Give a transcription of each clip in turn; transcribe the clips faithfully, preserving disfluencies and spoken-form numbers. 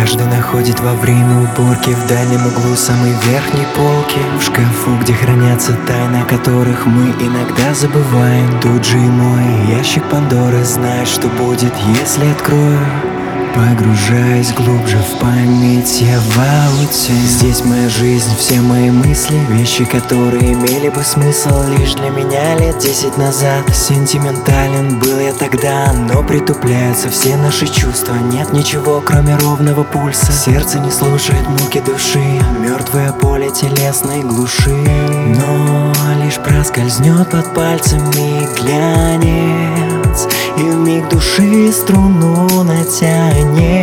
каждый находит во время уборки в дальнем углу самой верхней полки. В шкафу, где хранятся тайны, о которых мы иногда забываем. Тут же и мой ящик Пандоры знает, что будет, если открою. Погружаясь глубже в память, я в ауте. Здесь моя жизнь, все мои мысли, вещи, которые имели бы смысл лишь для меня лет десять назад. Сентиментален был я тогда, но притупляются все наши чувства. Нет ничего, кроме ровного пульса. Сердце не слушает муки души, мертвое поле телесной глуши. Но лишь проскользнет под пальцами глянец, и вмиг души струну натянет.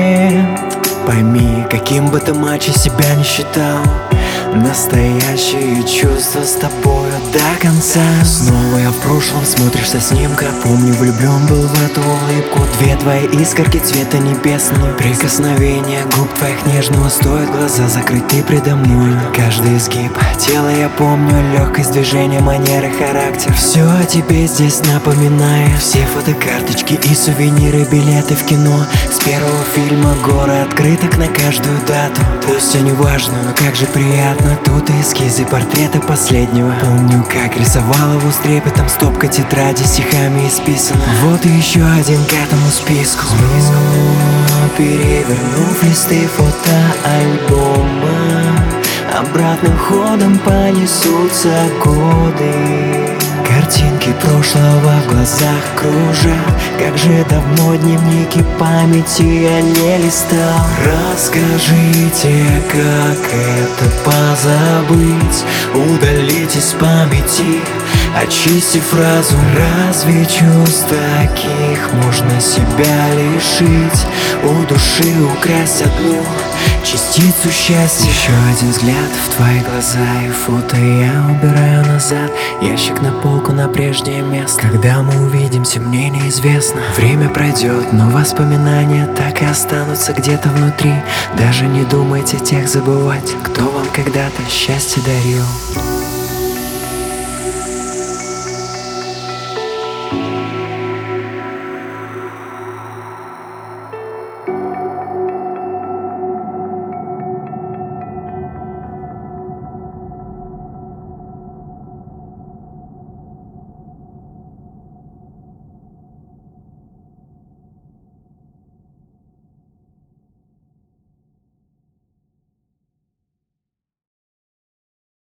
Пойми, каким бы ты мачо себя не считал, настоящие чувства с тобою до конца. Снова я в прошлом, смотришь со снимка. Помню, влюблен был в эту улыбку. Две твои искорки цвета небесного. Прикосновение губ твоих нежного. Стоит глаза закрыть, ты предо мной. Каждый изгиб тела я помню, легкость движения, манеры, характер. Все о тебе здесь напоминаю. Все фотокарточки и сувениры, билеты в кино. С первого фильма горы открыток на каждую дату. Пусть все не важно, но как же приятно. Тут эскизы портрета последнего. Помню, как рисовал его с трепетом. Стопка тетради стихами исписана. Вот и еще один к этому списку. Но, перевернув листы фотоальбома, обратным ходом понесутся годы. Картинки прошлого в глазах кружат. Как же давно дневники памяти я не листал. Расскажите, как это позабыть, удалить из памяти, очистив разум. Разве чувств таких можно себя лишить? У души украсть одну частицу счастья. Еще один взгляд в твои глаза, и фото я убираю назад. Ящик на полку, на прежнее место. Когда мы увидимся, мне неизвестно. Время пройдет, но воспоминания так и останутся где-то внутри. Даже не думайте тех забывать, кто вам когда-то счастье дарил.